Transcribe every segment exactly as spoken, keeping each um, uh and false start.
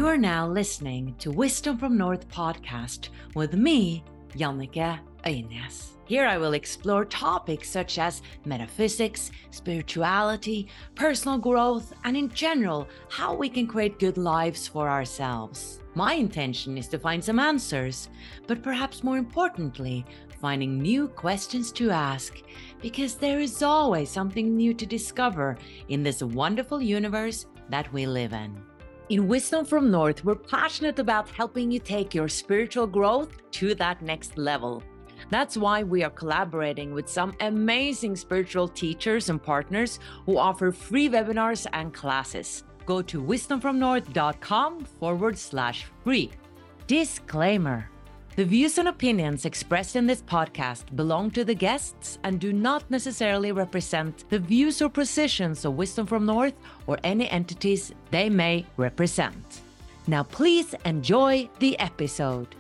are now listening to Wisdom from North podcast with me, Jannike Øynes. Here I will explore topics such as metaphysics, spirituality, personal growth, and in general, how we can create good lives for ourselves. My intention is to find some answers, but perhaps more importantly, finding new questions to ask, because there is always something new to discover in this wonderful universe that we live in. In Wisdom from North, we're passionate about helping you take your spiritual growth to that next level. That's why we are collaborating with some amazing spiritual teachers and partners who offer free webinars and classes. Go to wisdomfromnorth.com forward slash free. Disclaimer. The views and opinions expressed in this podcast belong to the guests and do not necessarily represent the views or positions of Wisdom from North or any entities they may represent. Now please enjoy the episode.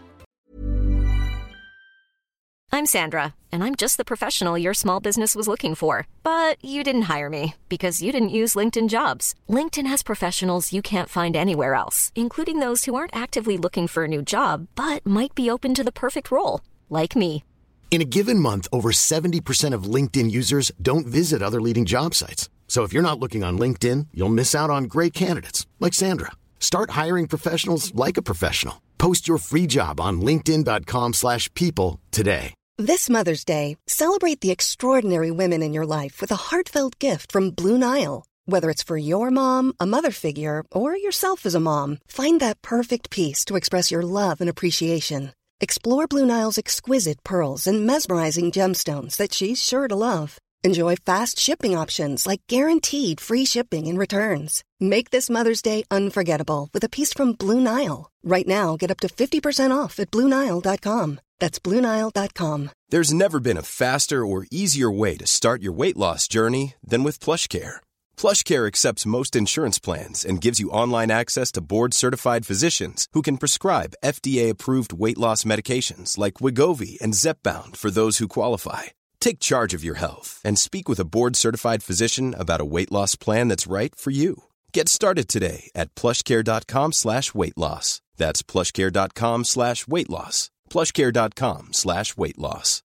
I'm Sandra, and I'm just the professional your small business was looking for. But you didn't hire me because you didn't use LinkedIn Jobs. LinkedIn has professionals you can't find anywhere else, including those who aren't actively looking for a new job, but might be open to the perfect role, like me. In a given month, over seventy percent of LinkedIn users don't visit other leading job sites. So if you're not looking on LinkedIn, you'll miss out on great candidates like Sandra. Start hiring professionals like a professional. Post your free job on linkedin.com slash people today. This Mother's Day, celebrate the extraordinary women in your life with a heartfelt gift from Blue Nile. Whether it's for your mom, a mother figure, or yourself as a mom, find that perfect piece to express your love and appreciation. Explore Blue Nile's exquisite pearls and mesmerizing gemstones that she's sure to love. Enjoy fast shipping options like guaranteed free shipping and returns. Make this Mother's Day unforgettable with a piece from Blue Nile. Right now, get up to fifty percent off at blue nile dot com. That's blue nile dot com. There's never been a faster or easier way to start your weight loss journey than with PlushCare. PlushCare accepts most insurance plans and gives you online access to board-certified physicians who can prescribe F D A-approved weight loss medications like Wegovy and Zepbound for those who qualify. Take charge of your health and speak with a board-certified physician about a weight loss plan that's right for you. Get started today at plushcare.com slash weight loss. That's plushcare.com slash weight loss. plushcare.com slash weight loss.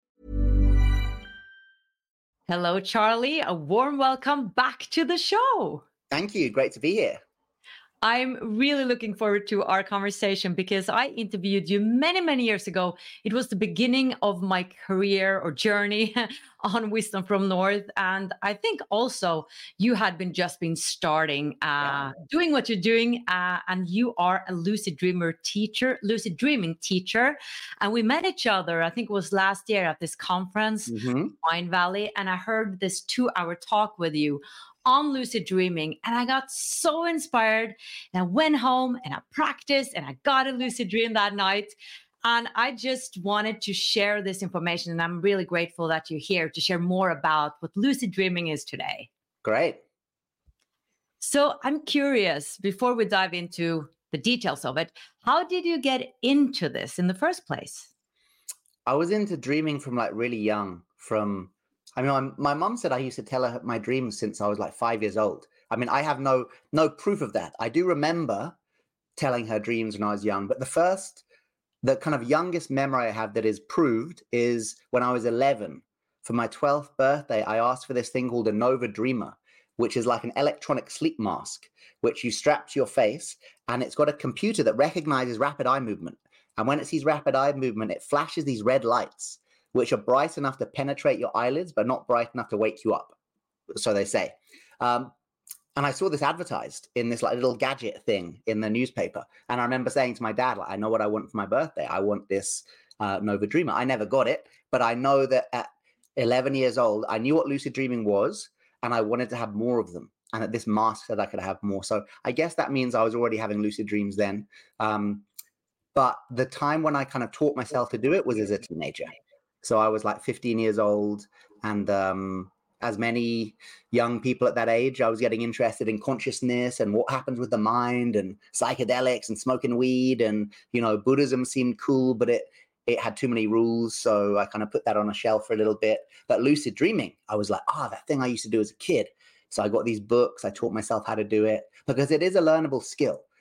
Hello, Charlie. A warm welcome back to the show. Thank you. Great to be here. I'm really looking forward to our conversation because I interviewed you many, many years ago. It was the beginning of my career or journey on Wisdom from North. And I think also you had been just been starting, uh, yeah. doing what you're doing. Uh, and you are a lucid dreamer teacher, lucid dreaming teacher. And we met each other, I think it was last year at this conference, mm-hmm. Wine Valley. And I heard this two hour talk with you on lucid dreaming, and I got so inspired, and I went home and I practiced and I got a lucid dream that night, and I just wanted to share this information, and I'm really grateful that you're here to share more about what lucid dreaming is today. Great. So I'm curious, before we dive into the details of it, how did you get into this in the first place? I was into dreaming from like really young, from I mean, my, my mom said I used to tell her my dreams since I was like five years old. I mean, I have no no proof of that. I do remember telling her dreams when I was young, but the first, the kind of youngest memory I have that is proved is when I was eleven. For my twelfth birthday, I asked for this thing called a Nova Dreamer, which is like an electronic sleep mask, which you strap to your face, and it's got a computer that recognizes rapid eye movement. And when it sees rapid eye movement, it flashes these red lights, which are bright enough to penetrate your eyelids, but not bright enough to wake you up. So they say. Um, and I saw this advertised in this like little gadget thing in the newspaper. And I remember saying to my dad, like, I know what I want for my birthday. I want this uh, Nova Dreamer. I never got it, but I know that at eleven years old, I knew what lucid dreaming was, and I wanted to have more of them. And that this mask said I could have more. So I guess that means I was already having lucid dreams then. Um, but the time when I kind of taught myself to do it was as a teenager. So I was like fifteen years old, and um, as many young people at that age, I was getting interested in consciousness and what happens with the mind and psychedelics and smoking weed. And, you know, Buddhism seemed cool, but it it had too many rules. So I kind of put that on a shelf for a little bit. But lucid dreaming, I was like, ah, oh, that thing I used to do as a kid. So I got these books. I taught myself how to do it because it is a learnable skill.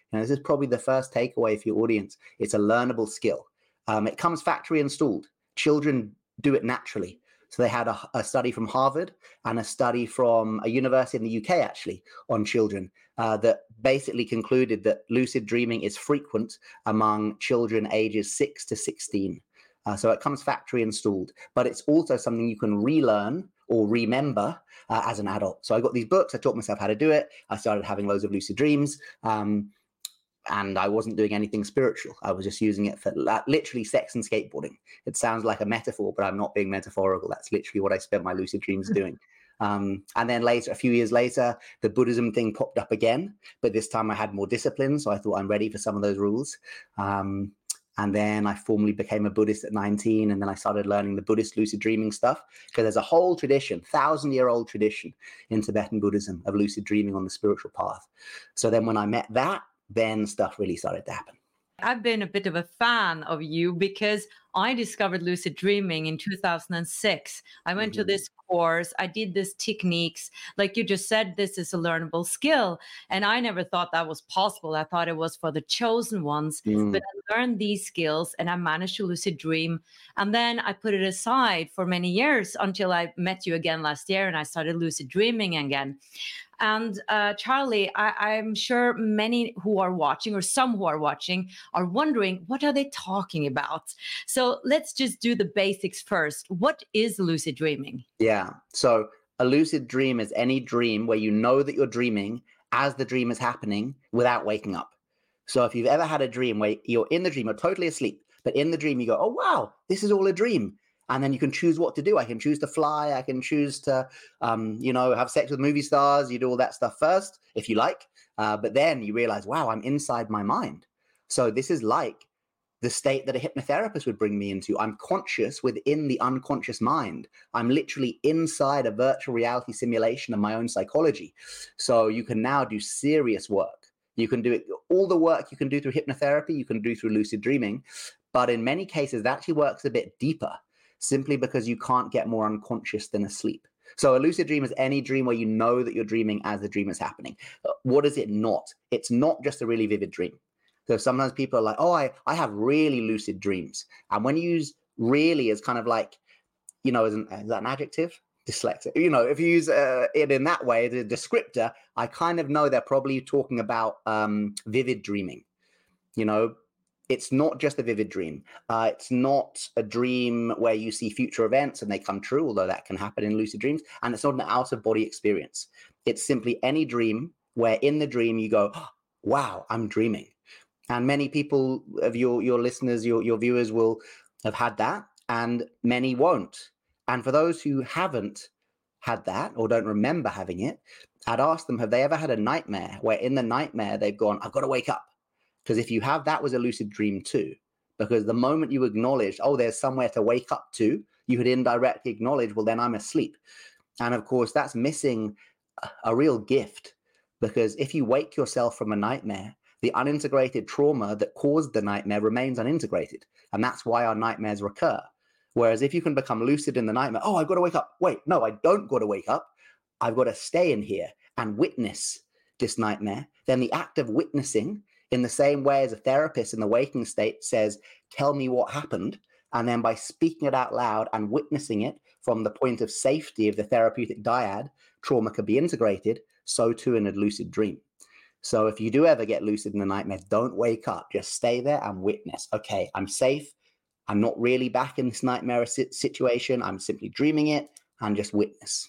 And this is probably the first takeaway for your audience. It's a learnable skill. Um, it comes factory installed. Children do it naturally. So they had a, a study from Harvard and a study from a university in the U K, actually, on children uh, that basically concluded that lucid dreaming is frequent among children ages six to sixteen. Uh, so it comes factory installed, but it's also something you can relearn or remember uh, as an adult. So I got these books. I taught myself how to do it. I started having loads of lucid dreams. Um, And I wasn't doing anything spiritual. I was just using it for literally sex and skateboarding. It sounds like a metaphor, but I'm not being metaphorical. That's literally what I spent my lucid dreams doing. Um, and then later, a few years later, the Buddhism thing popped up again. But this time I had more discipline. So I thought I'm ready for some of those rules. Um, and then I formally became a Buddhist at nineteen. And then I started learning the Buddhist lucid dreaming stuff. Because there's a whole tradition, thousand year old tradition in Tibetan Buddhism of lucid dreaming on the spiritual path. So then when I met that, then stuff really started to happen. I've been a bit of a fan of you because I discovered lucid dreaming in two thousand six. I went mm-hmm. to this course. I did this techniques. Like you just said, this is a learnable skill. And I never thought that was possible. I thought it was for the chosen ones. Mm. But I learned these skills and I managed to lucid dream. And then I put it aside for many years until I met you again last year and I started lucid dreaming again. And uh, Charlie, I, I'm sure many who are watching or some who are watching are wondering, what are they talking about? So let's just do the basics first. What is lucid dreaming? Yeah. So a lucid dream is any dream where you know that you're dreaming as the dream is happening without waking up. So if you've ever had a dream where you're in the dream, you're totally asleep, but in the dream you go, oh, wow, this is all a dream. And then you can choose what to do. I can choose to fly. I can choose to, um, you know, have sex with movie stars. You do all that stuff first, if you like. Uh, but then you realize, wow, I'm inside my mind. So this is like the state that a hypnotherapist would bring me into. I'm conscious within the unconscious mind. I'm literally inside a virtual reality simulation of my own psychology. So you can now do serious work. You can do it, all the work you can do through hypnotherapy, you can do through lucid dreaming. But in many cases, that actually works a bit deeper, simply because you can't get more unconscious than asleep. So a lucid dream is any dream where you know that you're dreaming as the dream is happening. What is it not? It's not just a really vivid dream. So sometimes people are like, oh, I, I have really lucid dreams. And when you use really as kind of like, you know, as an, is that an adjective? Dyslexic. You know, if you use uh, it in that way, the descriptor, I kind of know they're probably talking about um, vivid dreaming. You know, it's not just a vivid dream. Uh, it's not a dream where you see future events and they come true, although that can happen in lucid dreams. And it's not an out-of-body experience. It's simply any dream where in the dream you go, oh, wow, I'm dreaming. And many people of your, your listeners, your, your viewers will have had that, and many won't. And for those who haven't had that or don't remember having it, I'd ask them, have they ever had a nightmare where in the nightmare they've gone, I've got to wake up? Because if you have, that was a lucid dream too. Because the moment you acknowledge, oh, there's somewhere to wake up to, you had indirectly acknowledged, well, then I'm asleep. And of course, that's missing a real gift. Because if you wake yourself from a nightmare, the unintegrated trauma that caused the nightmare remains unintegrated. And that's why our nightmares recur. Whereas if you can become lucid in the nightmare, oh, I've got to wake up. Wait, no, I don't got to wake up. I've got to stay in here and witness this nightmare. Then the act of witnessing, in the same way as a therapist in the waking state says, tell me what happened. And then by speaking it out loud and witnessing it from the point of safety of the therapeutic dyad, trauma could be integrated, so too in a lucid dream. So if you do ever get lucid in the nightmare, don't wake up. Just stay there and witness. Okay, I'm safe. I'm not really back in this nightmare situation. I'm simply dreaming it, and just witness.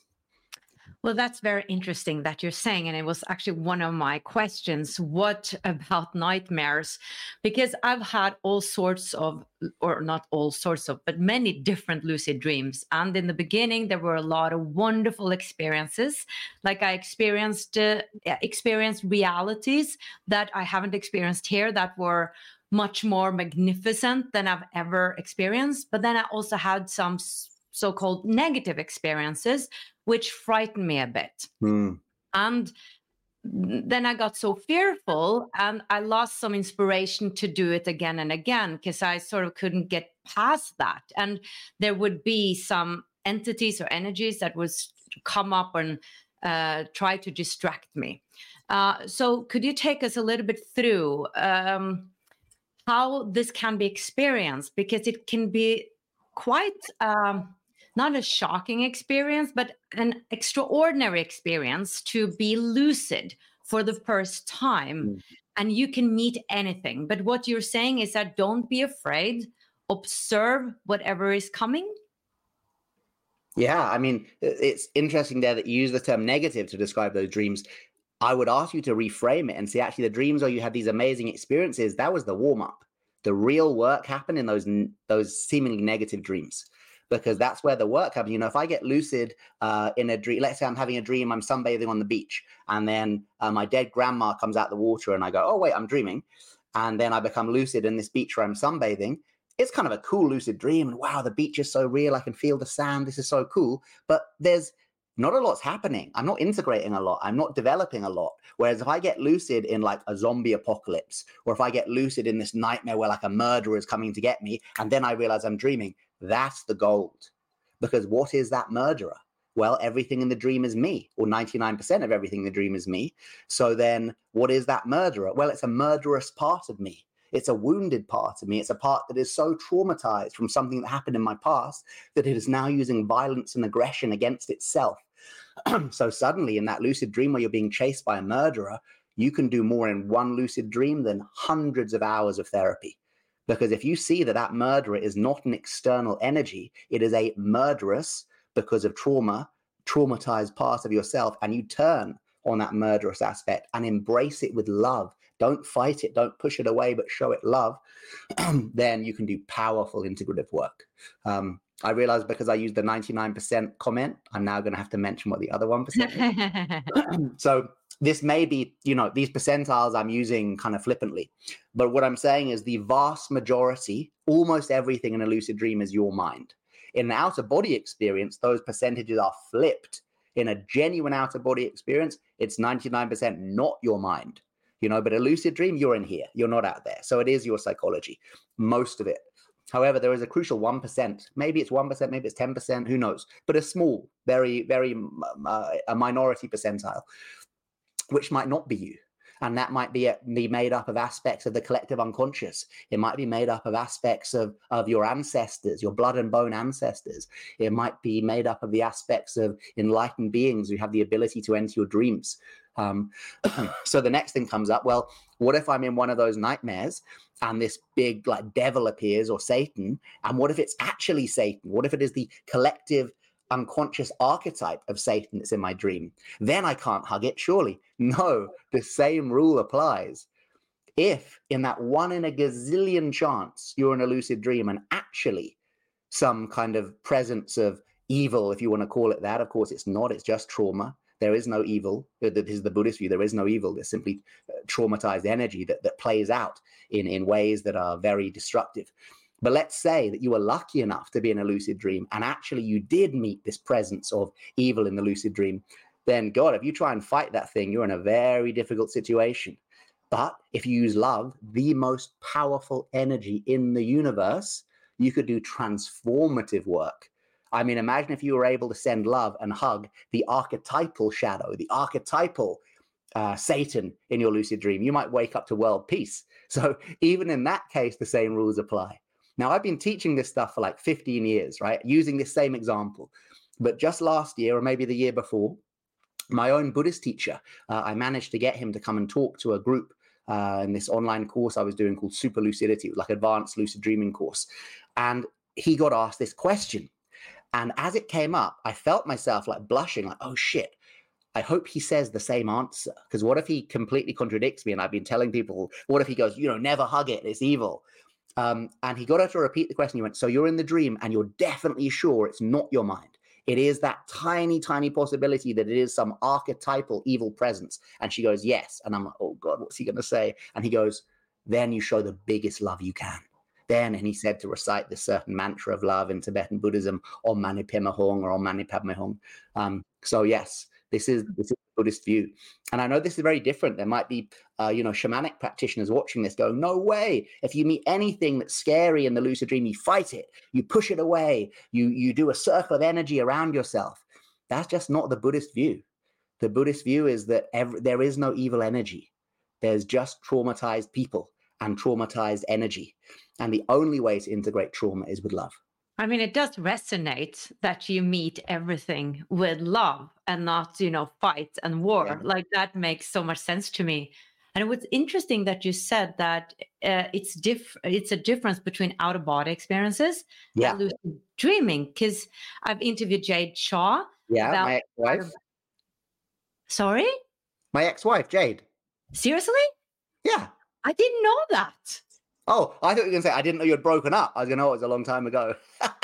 Well, that's very interesting that you're saying. And it was actually one of my questions. What about nightmares? Because I've had all sorts of, or not all sorts of, but many different lucid dreams. And in the beginning, there were a lot of wonderful experiences. Like I experienced, uh, experienced realities that I haven't experienced here that were much more magnificent than I've ever experienced. But then I also had some so-called negative experiences, which frightened me a bit. Mm. And then I got so fearful and I lost some inspiration to do it again and again because I sort of couldn't get past that. And there would be some entities or energies that would come up and uh, try to distract me. Uh, so could you take us a little bit through um, how this can be experienced? Because it can be quite um, not a shocking experience, but an extraordinary experience to be lucid for the first time. Mm. And you can meet anything. But what you're saying is that don't be afraid, observe whatever is coming. Yeah, I mean, it's interesting there that you use the term negative to describe those dreams. I would ask you to reframe it and say, actually, the dreams where you had these amazing experiences, that was the warm-up. The real work happened in those, those seemingly negative dreams, because that's where the work happens. You know, if I get lucid uh, in a dream, let's say I'm having a dream, I'm sunbathing on the beach, and then uh, my dead grandma comes out the water and I go, oh, wait, I'm dreaming. And then I become lucid in this beach where I'm sunbathing. It's kind of a cool lucid dream. And wow, the beach is so real. I can feel the sand. This is so cool. But there's not a lot's happening. I'm not integrating a lot. I'm not developing a lot. Whereas if I get lucid in like a zombie apocalypse, or if I get lucid in this nightmare where like a murderer is coming to get me, and then I realize I'm dreaming, that's the gold. Because what is that murderer? Well, everything in the dream is me, or ninety-nine percent of everything in the dream is me. So then what is that murderer? Well, it's a murderous part of me. It's a wounded part of me. It's a part that is so traumatized from something that happened in my past that it is now using violence and aggression against itself. So suddenly in that lucid dream where you're being chased by a murderer, you can do more in one lucid dream than hundreds of hours of therapy. Because if you see that that murderer is not an external energy, it is a murderous, because of trauma, traumatized part of yourself, and you turn on that murderous aspect and embrace it with love. Don't fight it, don't push it away, but show it love. Then you can do powerful integrative work. Um, I realize because I used the ninety-nine percent comment, I'm now going to have to mention what the other one percent is. So this may be, you know, these percentiles I'm using kind of flippantly. But what I'm saying is the vast majority, almost everything in a lucid dream is your mind. In an outer body experience, those percentages are flipped. In a genuine outer body experience, it's ninety-nine percent not your mind. You know, but a lucid dream, you're in here, you're not out there. So it is your psychology, most of it. However, there is a crucial one percent. Maybe it's one percent, maybe it's ten percent, who knows? But a small, very, very, uh, a minority percentile, which might not be you. And that might be, be made up of aspects of the collective unconscious. It might be made up of aspects of, of your ancestors, your blood and bone ancestors. It might be made up of the aspects of enlightened beings who have the ability to enter your dreams. Um, so the next thing comes up, well, what if I'm in one of those nightmares and this big like devil appears, or Satan? And what if it's actually Satan? What if it is the collective unconscious archetype of Satan that's in my dream? Then I can't hug it, surely. No, the same rule applies. If in that one in a gazillion chance you're in a lucid dream and actually some kind of presence of evil, if you want to call it that, of course it's not, it's just trauma. There is no evil. This is the Buddhist view. There is no evil. There's simply traumatized energy that, that plays out in, in ways that are very destructive. But let's say that you were lucky enough to be in a lucid dream and actually you did meet this presence of evil in the lucid dream. Then God, if you try and fight that thing, you're in a very difficult situation. But if you use love, the most powerful energy in the universe, you could do transformative work. I mean, imagine if you were able to send love and hug the archetypal shadow, the archetypal uh, Satan in your lucid dream. You might wake up to world peace. So even in that case, the same rules apply. Now, I've been teaching this stuff for like fifteen years, right? Using this same example. But just last year, or maybe the year before, my own Buddhist teacher, uh, I managed to get him to come and talk to a group uh, in this online course I was doing called Super Lucidity. It was like advanced lucid dreaming course. And he got asked this question. And as it came up, I felt myself like blushing, like, oh shit, I hope he says the same answer. Because what if he completely contradicts me? And I've been telling people, what if he goes, you know, never hug it, it's evil. Um, and he got her to repeat the question. He went, so you're in the dream and you're definitely sure it's not your mind. It is that tiny, tiny possibility that it is some archetypal evil presence. And she goes, yes. And I'm like, oh God, what's he going to say? And he goes, then you show the biggest love you can. Then, and he said to recite this certain mantra of love in Tibetan Buddhism, Om Mani Padme Hum or Om Mani Padme Hum. Um, so yes, this is, this is the Buddhist view. And I know this is very different. There might be, uh, you know, shamanic practitioners watching this going, no way. If you meet anything that's scary in the lucid dream, you fight it, you push it away, you, you do a circle of energy around yourself. That's just not the Buddhist view. The Buddhist view is that every, there is no evil energy. There's just traumatized people and traumatized energy. And the only way to integrate trauma is with love. I mean, it does resonate that you meet everything with love and not, you know, fight and war. Yeah. Like that makes so much sense to me. And it was interesting that you said that uh, it's diff- it's a difference between out-of-body experiences Yeah. and lucid dreaming. Because I've interviewed Jade Shaw. Yeah, about my ex-wife. out-of- Sorry? My ex-wife, Jade. Seriously? Yeah. I didn't know that. Oh, I thought you were going to say, I didn't know you had broken up. I was going to know it was a long time ago.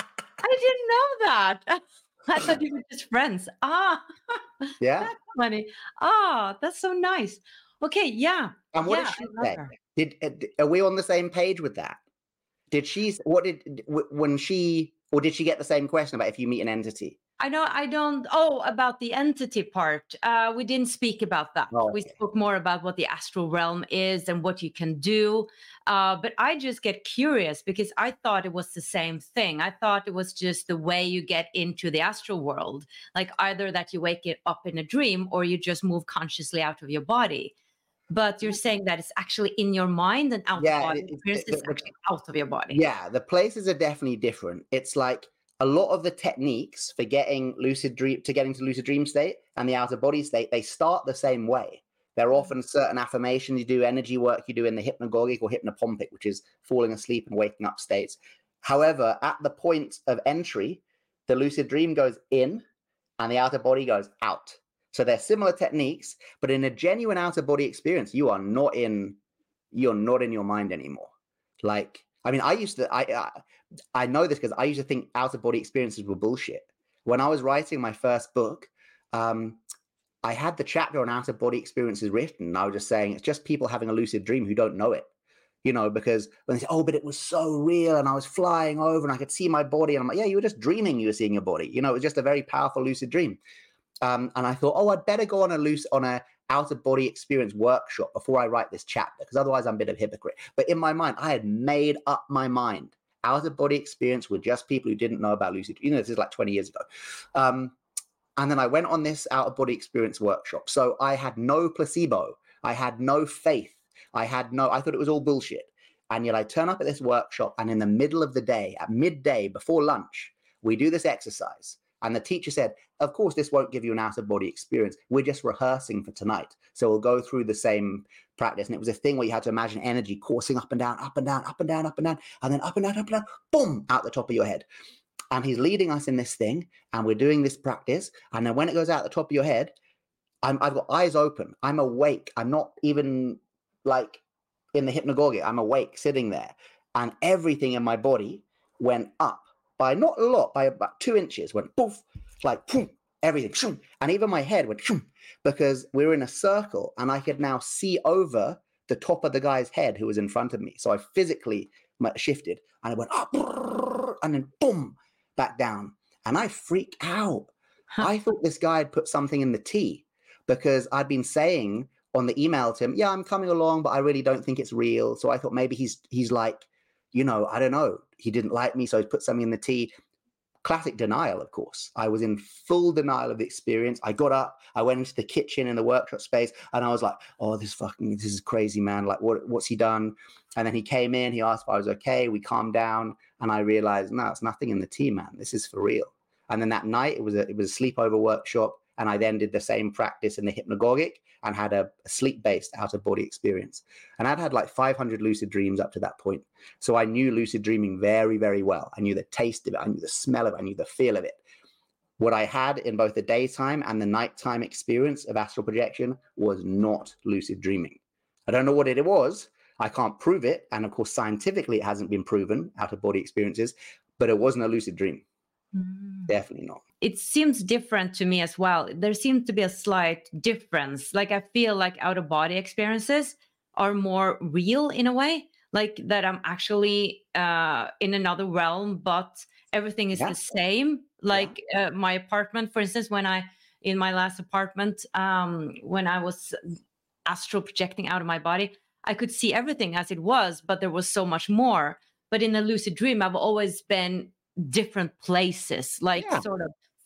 I didn't know that. I thought you were just friends. Ah, Yeah. that's funny. Ah, that's so nice. Okay, yeah. And what yeah, did she I love say? her. Did, uh, are we on the same page with that? Did she, what did, w- when she, or did she get the same question about if you meet an entity? I know I don't. Oh, about the entity part. Uh, we didn't speak about that. Oh, We okay. spoke more about what the astral realm is and what you can do. Uh, but I just get curious because I thought it was the same thing. I thought it was just the way you get into the astral world, like either that you wake it up in a dream or you just move consciously out of your body. But you're saying that it's actually in your mind and out Yeah, of body it- it- experience the- is the- actually out of your body. Yeah, the places are definitely different. It's like a lot of the techniques for getting lucid dream to getting to lucid dream state and the outer body state, they start the same way. There are often certain affirmations you do, energy work you do in the hypnagogic or hypnopompic, which is falling asleep and waking up states. However, at the point of entry, the lucid dream goes in and the outer body goes out. So they're similar techniques, but in a genuine outer body experience, you are not in you're not in your mind anymore. Like, I mean, I used to, I, I, I know this because I used to think out of body experiences were bullshit. When I was writing my first book, um, I had the chapter on out of body experiences written. And I was just saying, it's just people having a lucid dream who don't know it, you know, because when they say, oh, but it was so real and I was flying over and I could see my body. And I'm like, yeah, you were just dreaming you were seeing your body. You know, it was just a very powerful lucid dream. Um, and I thought, oh, I'd better go on a loose on a out of body experience workshop before I write this chapter, because otherwise I'm a bit of a hypocrite. But in my mind, I had made up my mind. Out of body experience with just people who didn't know about lucid. You know, this is like twenty years ago. Um, and then I went on this out of body experience workshop. So I had no placebo. I had no faith. I had no, I thought it was all bullshit. And yet I turn up at this workshop and in the middle of the day, at midday before lunch, we do this exercise. And the teacher said, of course, this won't give you an out-of-body experience. We're just rehearsing for tonight. So we'll go through the same practice. And it was a thing where you had to imagine energy coursing up and down, up and down, up and down, up and down, and then up and down, up and down, boom, out the top of your head. And he's leading us in this thing, and we're doing this practice. And then when it goes out the top of your head, I'm, I've got eyes open. I'm awake. I'm not even like in the hypnagogic. I'm awake, sitting there. And everything in my body went up. By not a lot, by about two inches, went poof, like poof, everything. Shoom, and even my head went shoom, because we were in a circle and I could now see over the top of the guy's head who was in front of me. So I physically shifted and I went up and then boom, back down. And I freaked out. Huh. I thought this guy had put something in the tea because I'd been saying on the email to him, yeah, I'm coming along, but I really don't think it's real. So I thought maybe he's he's like, you know, I don't know. He didn't like me, so he put something in the tea. Classic denial, of course. I was in full denial of the experience. I got up, I went into the kitchen in the workshop space, and I was like, oh, this fucking, this is crazy, man. Like, what, what's he done? And then he came in, he asked if I was okay. We calmed down, and I realized, no, it's nothing in the tea, man. This is for real. And then that night, it was a, it was a sleepover workshop, and I then did the same practice in the hypnagogic and had a, a sleep-based out-of-body experience. And I'd had like five hundred lucid dreams up to that point. So I knew lucid dreaming very, very well. I knew the taste of it. I knew the smell of it. I knew the feel of it. What I had in both the daytime and the nighttime experience of astral projection was not lucid dreaming. I don't know what it was. I can't prove it. And of course, scientifically, it hasn't been proven, out-of-body experiences, but it wasn't a lucid dream. Mm. Definitely not. It seems different to me as well. There seems to be a slight difference. Like I feel like out-of-body experiences are more real in a way, like that I'm actually uh, in another realm, but everything is yeah. the same. Like yeah. uh, my apartment, for instance, when I, in my last apartment, um, when I was astral projecting out of my body, I could see everything as it was, but there was so much more. But in a lucid dream, I've always been different places, like yeah. sort of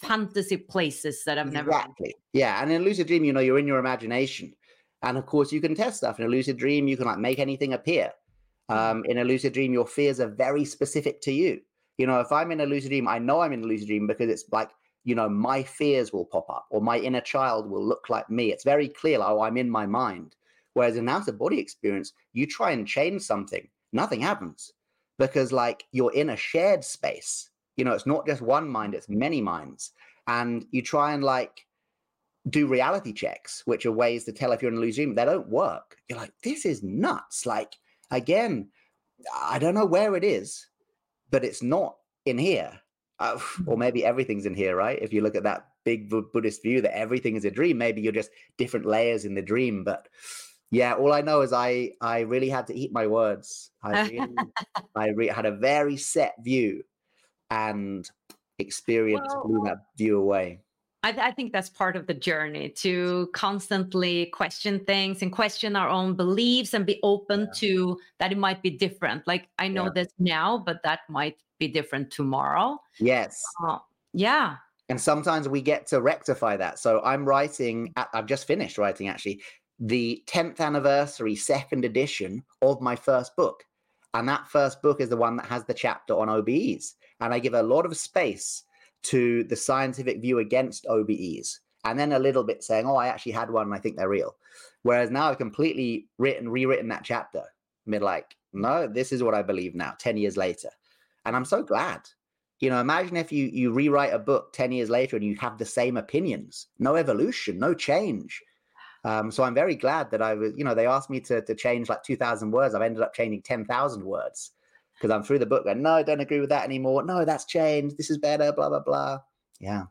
fantasy places that I've never Exactly. Yeah. And in a lucid dream, you know, you're in your imagination. And of course, you can test stuff. In a lucid dream, you can like make anything appear. Um, in a lucid dream, your fears are very specific to you. You know, if I'm in a lucid dream, I know I'm in a lucid dream because it's like, you know, my fears will pop up or my inner child will look like me. It's very clear, like, oh, I'm in my mind. Whereas in out of body experience, you try and change something, nothing happens because like you're in a shared space. You know, it's not just one mind, it's many minds. And you try and like do reality checks, which are ways to tell if you're in a lucid dream. They don't work. You're like, this is nuts. Like, again, I don't know where it is, but it's not in here. Uh, or maybe everything's in here, right? If you look at that big Buddhist view that everything is a dream, maybe you're just different layers in the dream. But yeah, all I know is I I really had to eat my words. I really, I re- had a very set view, and experience well, blew that view away. I, th- I think that's part of the journey, to constantly question things and question our own beliefs and be open yeah. to that it might be different. Like I know yeah. this now, but that might be different tomorrow. Yes. Uh, yeah. And sometimes we get to rectify that. So I'm writing, I've just finished writing actually, the tenth anniversary second edition of my first book. And that first book is the one that has the chapter on O B Es. And I give a lot of space to the scientific view against O B Es, and then a little bit saying, oh, I actually had one and I think they're real. Whereas now I've completely written, rewritten that chapter. I mean, like, no, this is what I believe now, ten years later. And I'm so glad. You know, imagine if you you rewrite a book ten years later and you have the same opinions, no evolution, no change. Um, so I'm very glad that I was, you know, they asked me to, to change like two thousand words. I've ended up changing ten thousand words. Because I'm through the book going, no, I don't agree with that anymore. No, that's changed. This is better, blah, blah, blah. Yeah.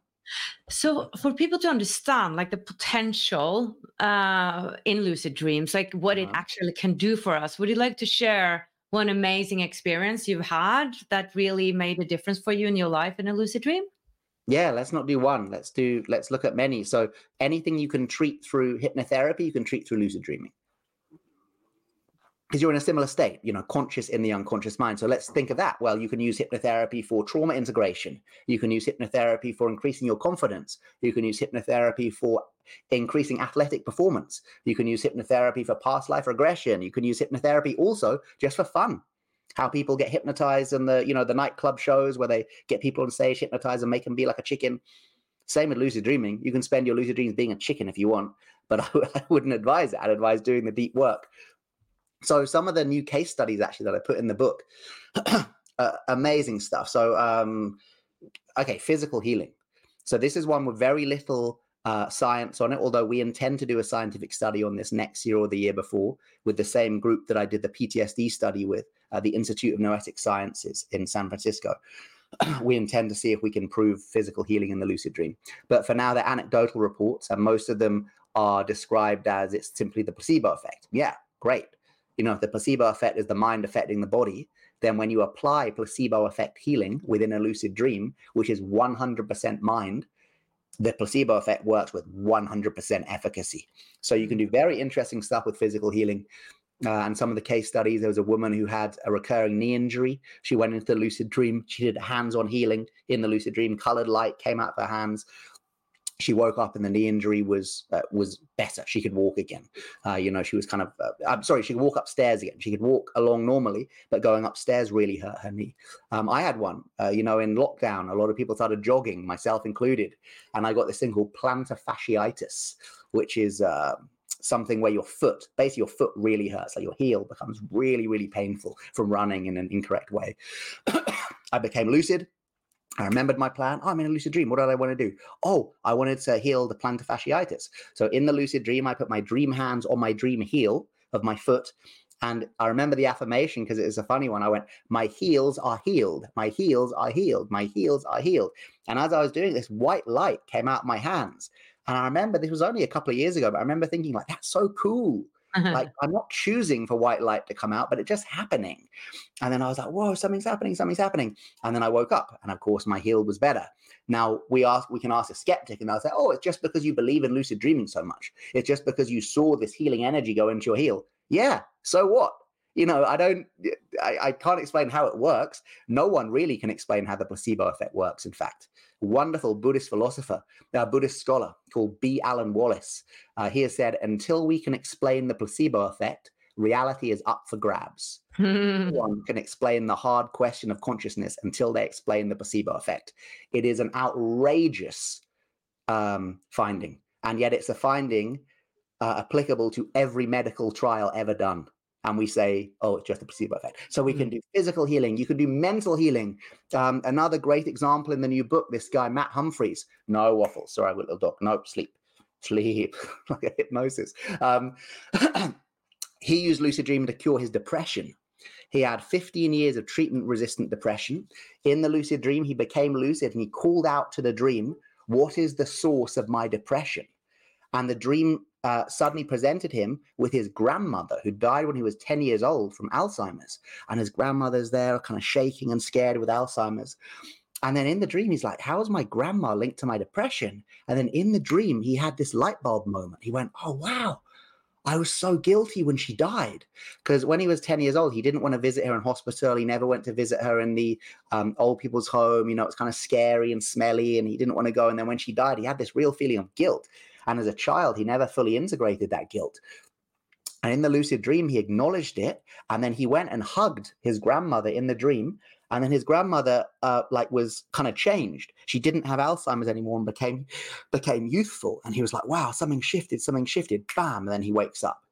So for people to understand like the potential uh, in lucid dreams, like what uh-huh. it actually can do for us, would you like to share one amazing experience you've had that really made a difference for you in your life in a lucid dream? Yeah, let's not do one. Let's do, let's look at many. So anything you can treat through hypnotherapy, you can treat through lucid dreaming. Because you're in a similar state, you know, conscious in the unconscious mind. So let's think of that. Well, you can use hypnotherapy for trauma integration. You can use hypnotherapy for increasing your confidence. You can use hypnotherapy for increasing athletic performance. You can use hypnotherapy for past life regression. You can use hypnotherapy also just for fun. How people get hypnotized in the, you know, the nightclub shows where they get people on stage, hypnotize and make them be like a chicken. Same with lucid dreaming. You can spend your lucid dreams being a chicken if you want, but I, I wouldn't advise it. I'd advise doing the deep work. So some of the new case studies actually that I put in the book, uh, amazing stuff. So, um, okay, physical healing. So this is one with very little uh, science on it, although we intend to do a scientific study on this next year or the year before with the same group that I did the P T S D study with, uh, the Institute of Noetic Sciences in San Francisco. We intend to see if we can prove physical healing in the lucid dream. But for now, they're anecdotal reports, and most of them are described as it's simply the placebo effect. Yeah, great. You know, if the placebo effect is the mind affecting the body, then when you apply placebo effect healing within a lucid dream, which is one hundred percent mind, the placebo effect works with one hundred percent efficacy. So you can do very interesting stuff with physical healing. Uh, and some of the case studies, there was a woman who had a recurring knee injury. She went into the lucid dream. She did hands-on healing in the lucid dream. Colored light came out of her hands. She woke up and the knee injury was uh, was better. She could walk again. Uh, you know, she was kind of, uh, I'm sorry, she could walk upstairs again. She could walk along normally, but going upstairs really hurt her knee. Um, I had one, uh, you know, in lockdown, a lot of people started jogging, myself included. And I got this thing called plantar fasciitis, which is uh, something where your foot, basically your foot really hurts. Like your heel becomes really, really painful from running in an incorrect way. I became lucid. I remembered my plan. Oh, I'm in a lucid dream. What did I want to do? Oh, I wanted to heal the plantar fasciitis. So in the lucid dream, I put my dream hands on my dream heel of my foot. And I remember the affirmation because it was a funny one. I went, my heels are healed. My heels are healed. My heels are healed. And as I was doing this, white light came out of my hands. And I remember this was only a couple of years ago, but I remember thinking like, that's so cool. Uh-huh. Like I'm not choosing for white light to come out, but it's just happening. And then I was like, whoa, something's happening, something's happening. And then I woke up and of course my heel was better. Now we ask, we can ask a skeptic and they'll say, oh, it's just because you believe in lucid dreaming so much. It's just because you saw this healing energy go into your heel. Yeah. So what? You know, I don't, I, I can't explain how it works. No one really can explain how the placebo effect works, in fact. Wonderful Buddhist philosopher, a Buddhist scholar called B. Alan Wallace. Uh, he has said, until we can explain the placebo effect, reality is up for grabs. No one can explain the hard question of consciousness until they explain the placebo effect. It is an outrageous um, finding, and yet it's a finding uh, applicable to every medical trial ever done. And we say, oh, it's just a placebo effect. So we mm. can do physical healing. You can do mental healing. Um, another great example in the new book, this guy, Matt Humphreys. No waffles. Sorry, little dog. No, sleep. Sleep. Like a hypnosis. Um, he used lucid dreaming to cure his depression. He had fifteen years of treatment-resistant depression. In the lucid dream, he became lucid and he called out to the dream, what is the source of my depression? And the dream uh, suddenly presented him with his grandmother, who died when he was ten years old from Alzheimer's. And his grandmother's there kind of shaking and scared with Alzheimer's. And then in the dream, he's like, how is my grandma linked to my depression? And then in the dream, he had this light bulb moment. He went, oh, wow, I was so guilty when she died. Because when he was ten years old, he didn't want to visit her in hospital. He never went to visit her in the um, old people's home. You know, it's kind of scary and smelly, and he didn't want to go. And then when she died, he had this real feeling of guilt. And as a child, he never fully integrated that guilt. And in the lucid dream, he acknowledged it. And then he went and hugged his grandmother in the dream. And then his grandmother uh, like was kind of changed. She didn't have Alzheimer's anymore and became became youthful. And he was like, wow, something shifted, something shifted. Bam. And then he wakes up.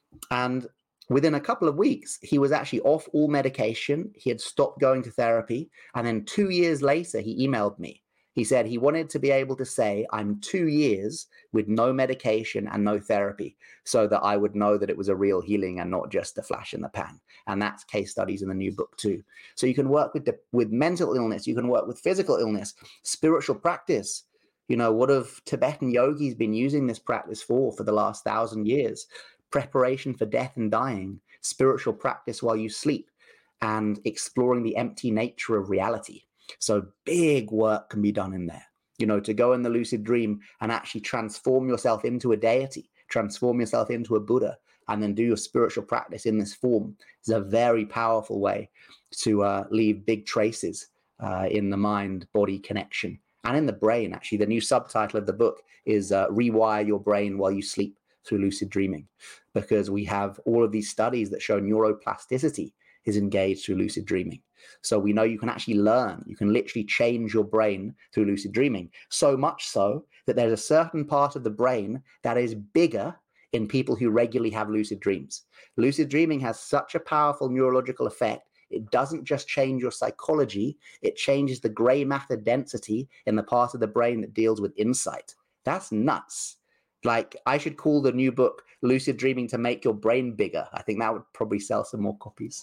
And within a couple of weeks, he was actually off all medication. He had stopped going to therapy. And then two years later, he emailed me. He said he wanted to be able to say, I'm two years with no medication and no therapy, so that I would know that it was a real healing and not just a flash in the pan. And that's case studies in the new book too. So you can work with the, with mental illness. You can work with physical illness, spiritual practice. You know, what have Tibetan yogis been using this practice for for the last thousand years? Preparation for death and dying, spiritual practice while you sleep, and exploring the empty nature of reality. So big work can be done in there, you know, to go in the lucid dream and actually transform yourself into a deity, transform yourself into a Buddha, and then do your spiritual practice in this form is a very powerful way to uh, leave big traces uh, in the mind-body connection and in the brain. Actually, the new subtitle of the book is uh, Rewire Your Brain While You Sleep Through Lucid Dreaming, because we have all of these studies that show neuroplasticity is engaged through lucid dreaming. So we know you can actually learn, you can literally change your brain through lucid dreaming. So much so that there's a certain part of the brain that is bigger in people who regularly have lucid dreams. Lucid dreaming has such a powerful neurological effect. It doesn't just change your psychology, it changes the gray matter density in the part of the brain that deals with insight. That's nuts. Like, I should call the new book Lucid Dreaming to Make Your Brain Bigger. I think that would probably sell some more copies.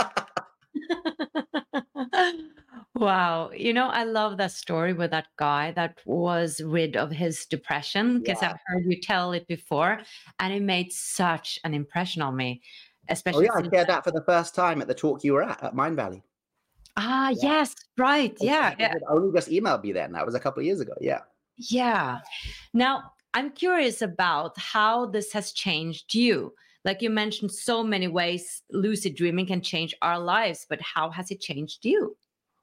Wow. You know, I love that story with that guy that was rid of his depression, because yeah. I've heard you tell it before, and it made such an impression on me. Especially oh, yeah, I shared that for the first time at the talk you were at, at Mind Valley. Ah, yeah. Yes, right. I yeah. I only just emailed me then. That was a couple of years ago. Yeah. Yeah. Now, I'm curious about how this has changed you. Like you mentioned, so many ways lucid dreaming can change our lives, but how has it changed you?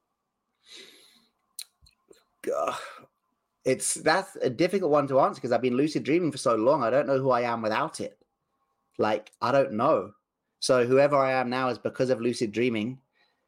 God. It's that's a difficult one to answer because I've been lucid dreaming for so long. I don't know who I am without it. Like, I don't know. So whoever I am now is because of lucid dreaming.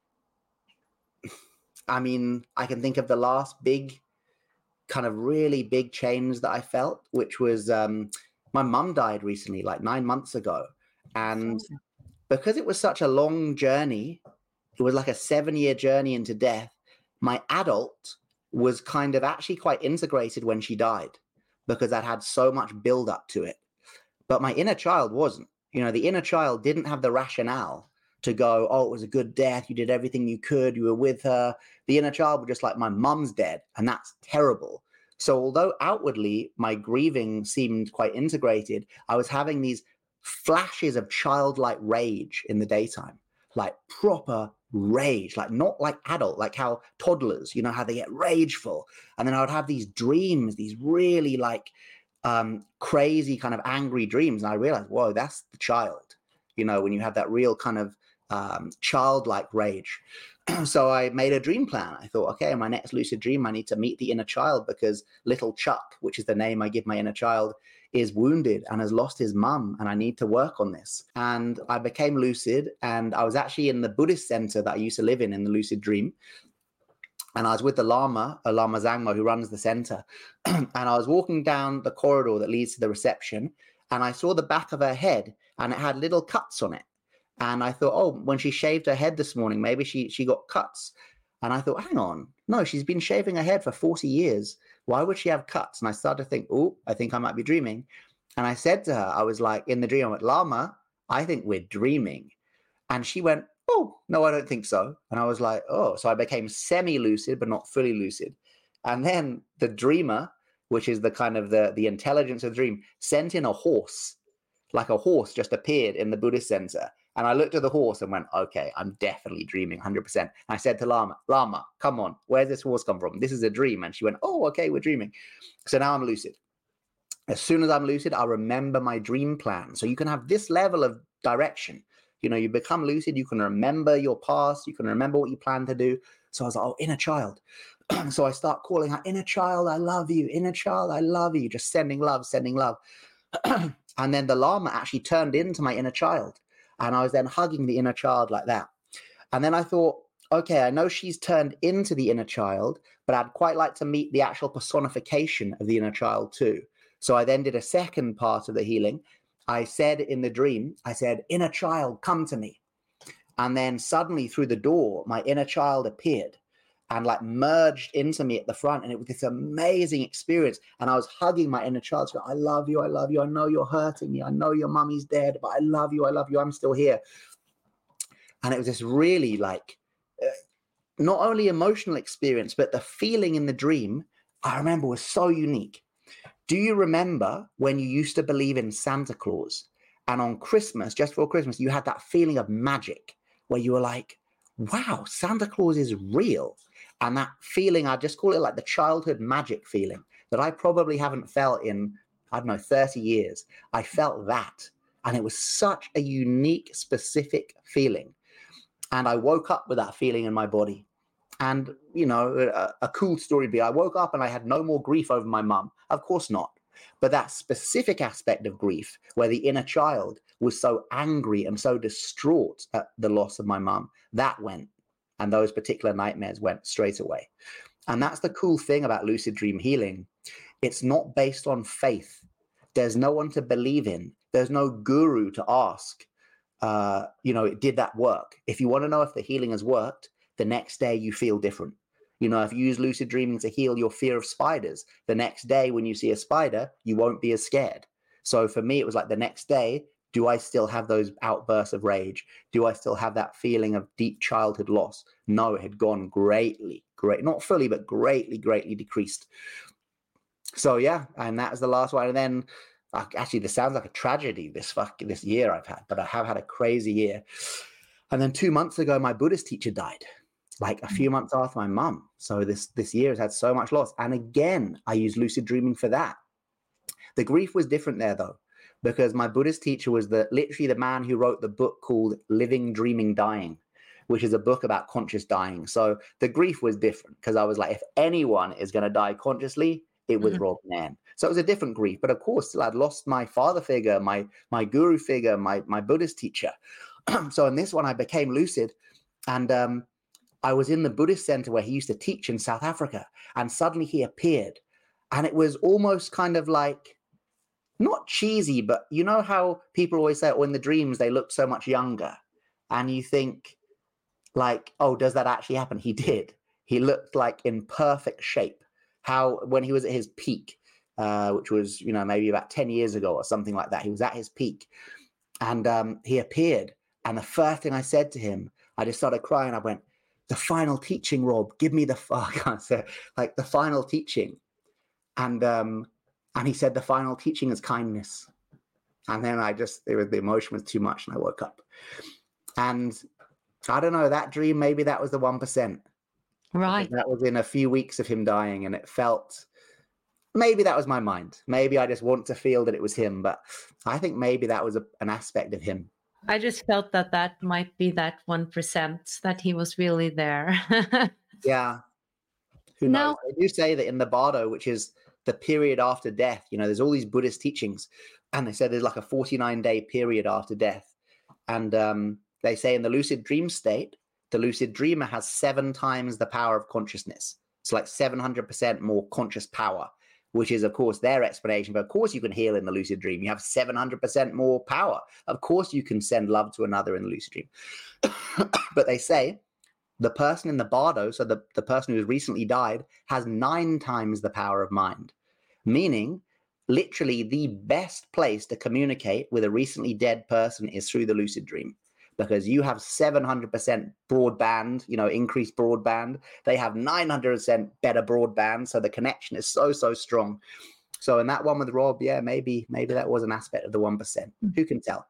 I mean, I can think of the last big, kind of really big change that I felt, which was um, my mum died recently, like nine months ago. And because it was such a long journey, it was like a seven-year journey into death, my adult was kind of actually quite integrated when she died because I'd had so much build up to it. But my inner child wasn't. You know, the inner child didn't have the rationale to go, oh, it was a good death. You did everything you could. You were with her. The inner child was just like, my mum's dead, and that's terrible. So although outwardly my grieving seemed quite integrated, I was having these flashes of childlike rage in the daytime, like proper rage, like not like adult, like how toddlers, you know, how they get rageful. And then I would have these dreams, these really like um, crazy kind of angry dreams. And I realized, whoa, that's the child. you know, when you have that real kind of um, childlike rage. So I made a dream plan. I thought, okay, in my next lucid dream, I need to meet the inner child because little Chuck, which is the name I give my inner child, is wounded and has lost his mum, and I need to work on this. And I became lucid, and I was actually in the Buddhist center that I used to live in, in the lucid dream. And I was with the Lama, a Lama Zangmo, who runs the center. And I was walking down the corridor that leads to the reception, and I saw the back of her head, and it had little cuts on it. And I thought, oh, when she shaved her head this morning, maybe she she got cuts. And I thought, hang on, no, she's been shaving her head for forty years. Why would she have cuts? And I started to think, oh, I think I might be dreaming. And I said to her, I was like, in the dream, I went, Lama, I think we're dreaming. And she went, oh, no, I don't think so. And I was like, oh, so I became semi-lucid, but not fully lucid. And then the dreamer, which is the kind of the, the intelligence of the dream, sent in a horse, like a horse just appeared in the Buddhist center. And I looked at the horse and went, okay, I'm definitely dreaming one hundred percent. And I said to Lama, Lama, come on, where's this horse come from? This is a dream. And she went, oh, okay, we're dreaming. So now I'm lucid. As soon as I'm lucid, I'll remember my dream plan. So you can have this level of direction. You know, you become lucid, you can remember your past, you can remember what you plan to do. So I was like, oh, inner child. So I start calling her, inner child, I love you. Inner child, I love you. Just sending love, sending love. And then the Lama actually turned into my inner child. And I was then hugging the inner child like that. And then I thought, okay, I know she's turned into the inner child, but I'd quite like to meet the actual personification of the inner child too. So I then did a second part of the healing. I said in the dream, I said, inner child, come to me. And then suddenly through the door, my inner child appeared and like merged into me at the front. And it was this amazing experience. And I was hugging my inner child. So I love you. I love you. I know you're hurting me. I know your mummy's dead, but I love you. I love you. I'm still here. And it was this really like, uh, not only emotional experience, but the feeling in the dream, I remember was so unique. Do you remember when you used to believe in Santa Claus and on Christmas, just before Christmas, you had that feeling of magic where you were like, wow, Santa Claus is real. And that feeling, I just call it like the childhood magic feeling that I probably haven't felt in, I don't know, thirty years. I felt that. And it was such a unique, specific feeling. And I woke up with that feeling in my body. And, you know, a, a cool story would be I woke up and I had no more grief over my mum. Of course not. But that specific aspect of grief where the inner child was so angry and so distraught at the loss of my mum, that went. And those particular nightmares went straight away. And that's the cool thing about lucid dream healing. It's not based on faith. There's no one to believe in. There's no guru to ask, uh, you know, did that work? If you want to know if the healing has worked, the next day you feel different. You know, if you use lucid dreaming to heal your fear of spiders, the next day when you see a spider, you won't be as scared. So for me, it was like the next day, do I still have those outbursts of rage? Do I still have that feeling of deep childhood loss? No, it had gone greatly, great, not fully, but greatly, greatly decreased. So yeah, and that was the last one. And then uh, actually, this sounds like a tragedy, this fuck, this year I've had, but I have had a crazy year. And then two months ago, my Buddhist teacher died, like a few months after my mum. So this, this year has had so much loss. And again, I used lucid dreaming for that. The grief was different there though, because my Buddhist teacher was the literally the man who wrote the book called Living, Dreaming, Dying, which is a book about conscious dying. So the grief was different because I was like, if anyone is going to die consciously, it was mm-hmm. Rob Nairn. So it was a different grief. But of course, still I'd lost my father figure, my my guru figure, my, my Buddhist teacher. So in this one, I became lucid. And um, I was in the Buddhist center where he used to teach in South Africa. And suddenly he appeared. And it was almost kind of like, not cheesy, but you know how people always say, oh, in the dreams, they look so much younger. And you think like, oh, does that actually happen? He did. He looked like in perfect shape. How, when he was at his peak, uh, which was, you know, maybe about ten years ago or something like that, he was at his peak. And um, he appeared. And the first thing I said to him, I just started crying. I went, the final teaching, Rob, give me the fuck. I said, like the final teaching. And, um, And he said, the final teaching is kindness. And then I just, it was, the emotion was too much and I woke up. And I don't know, that dream, maybe that was the one percent. Right. That was in a few weeks of him dying. And it felt, maybe that was my mind. Maybe I just want to feel that it was him. But I think maybe that was a, an aspect of him. I just felt that that might be that one percent that he was really there. Yeah. Who Now, knows? They do say that in the Bardo, which is the period after death, you know, there's all these Buddhist teachings, and they say there's like a forty-nine day period after death. And um, they say in the lucid dream state, the lucid dreamer has seven times the power of consciousness. It's like seven hundred percent more conscious power, which is, of course, their explanation. But of course, you can heal in the lucid dream. You have seven hundred percent more power. Of course, you can send love to another in the lucid dream. But they say the person in the Bardo, so the, the person who has recently died, has nine times the power of mind, meaning literally the best place to communicate with a recently dead person is through the lucid dream, because you have seven hundred percent broadband, you know, increased broadband. They have nine hundred percent better broadband. So the connection is so, so strong. So in that one with Rob, yeah, maybe, maybe that was an aspect of the one percent. Who can tell?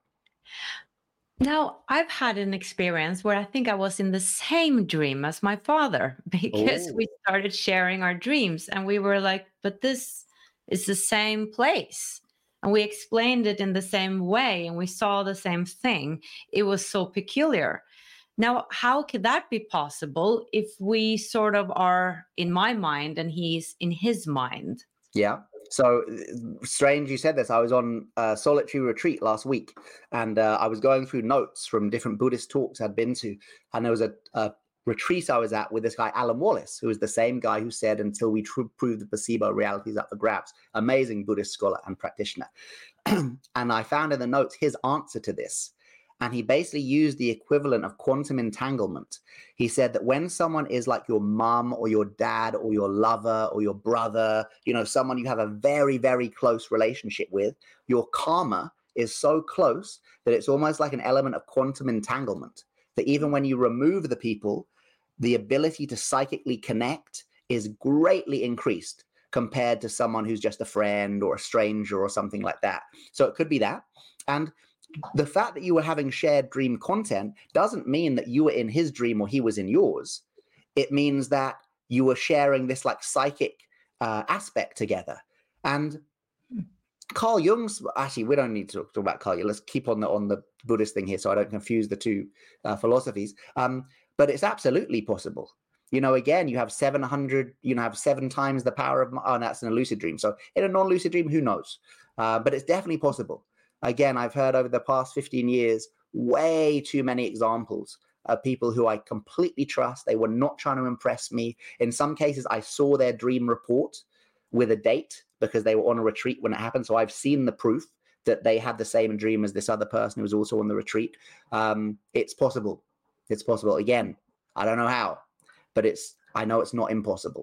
now I've had an experience where I think I was in the same dream as my father, because Oh. we started sharing our dreams and we were like, but this is the same place. And we explained it in the same way and we saw the same thing. It was so peculiar. Now, how could that be possible if we sort of are in my mind and he's in his mind? Yeah. So uh, strange you said this. I was on a solitary retreat last week, and uh, I was going through notes from different Buddhist talks I'd been to. And there was a, a retreat I was at with this guy, Alan Wallace, who was the same guy who said, until we tr- prove the placebo, reality is up for grabs. Amazing Buddhist scholar and practitioner. And I found in the notes his answer to this. And he basically used the equivalent of quantum entanglement. He said that when someone is like your mom or your dad or your lover or your brother, you know, someone you have a very, very close relationship with, your karma is so close that it's almost like an element of quantum entanglement. That even when you remove the people, the ability to psychically connect is greatly increased compared to someone who's just a friend or a stranger or something like that. So it could be that. And the fact that you were having shared dream content doesn't mean that you were in his dream or he was in yours. It means that you were sharing this like psychic uh, aspect together. And Carl Jung's, actually, we don't need to talk, talk about Carl Jung. Let's keep on the on the Buddhist thing here so I don't confuse the two uh, philosophies. Um, but it's absolutely possible. You know, again, you have seven hundred, you know, have seven times the power of, oh, that's in a lucid dream. So in a non-lucid dream, who knows? Uh, but it's definitely possible. Again, I've heard over the past fifteen years, way too many examples of people who I completely trust. They were not trying to impress me. In some cases, I saw their dream report with a date because they were on a retreat when it happened. So I've seen the proof that they had the same dream as this other person who was also on the retreat. Um, it's possible. It's possible. Again, I don't know how, but it's, I know it's not impossible.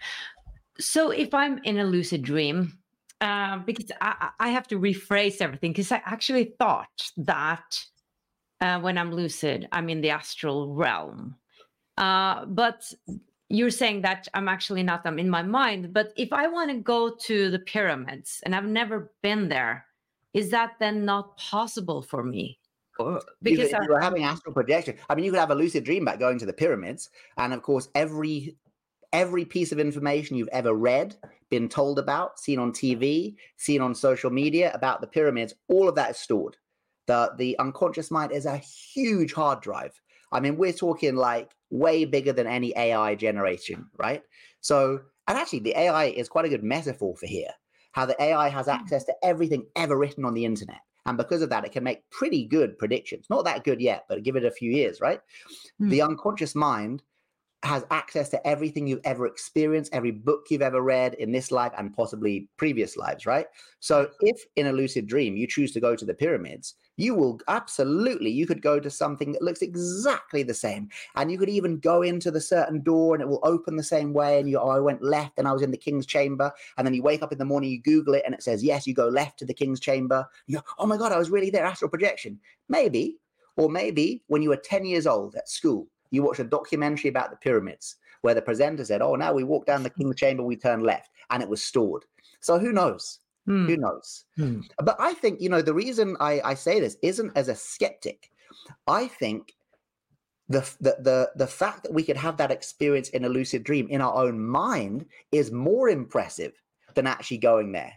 So if I'm in a lucid dream, uh, because I, I have to rephrase everything, because I actually thought that uh, when I'm lucid, I'm in the astral realm. Uh, but you're saying that I'm actually not, I'm in my mind. But if I want to go to the pyramids and I've never been there, is that then not possible for me? Or, because you, I, you're having astral projection. I mean, you could have a lucid dream about going to the pyramids. And of course, every every piece of information you've ever read, been told about, seen on T V, seen on social media about the pyramids, all of that is stored. The, the unconscious mind is a huge hard drive. I mean, we're talking like way bigger than any A I generation, right? So, and actually the A I is quite a good metaphor for here, how the A I has access to everything ever written on the internet. And because of that, it can make pretty good predictions. Not that good yet, but give it a few years, right? Mm. The unconscious mind has access to everything you've ever experienced, every book you've ever read in this life and possibly previous lives, right? So if in a lucid dream you choose to go to the pyramids, you will absolutely, you could go to something that looks exactly the same. And you could even go into the certain door and it will open the same way. And you, oh, I went left and I was in the king's chamber. And then you wake up in the morning, you Google it and it says, yes, you go left to the king's chamber. You go, oh my God, I was really there, astral projection. Maybe, or maybe when you were ten years old at school, you watched a documentary about the pyramids where the presenter said, oh, now we walk down the king's chamber, we turn left, and it was stored. So who knows? Hmm. Who knows? Hmm. But I think, you know, the reason I, I say this isn't as a skeptic. I think the, the, the, the fact that we could have that experience in a lucid dream in our own mind is more impressive than actually going there.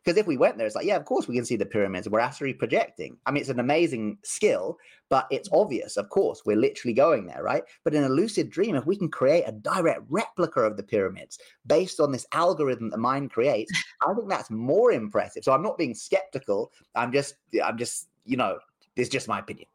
Because if we went there, it's like, yeah, of course we can see the pyramids. We're astrally projecting. I mean, it's an amazing skill, but it's obvious, of course, we're literally going there, right? But in a lucid dream, if we can create a direct replica of the pyramids based on this algorithm the mind creates, I think that's more impressive. So I'm not being skeptical. I'm just, I'm just, you know, it's just my opinion.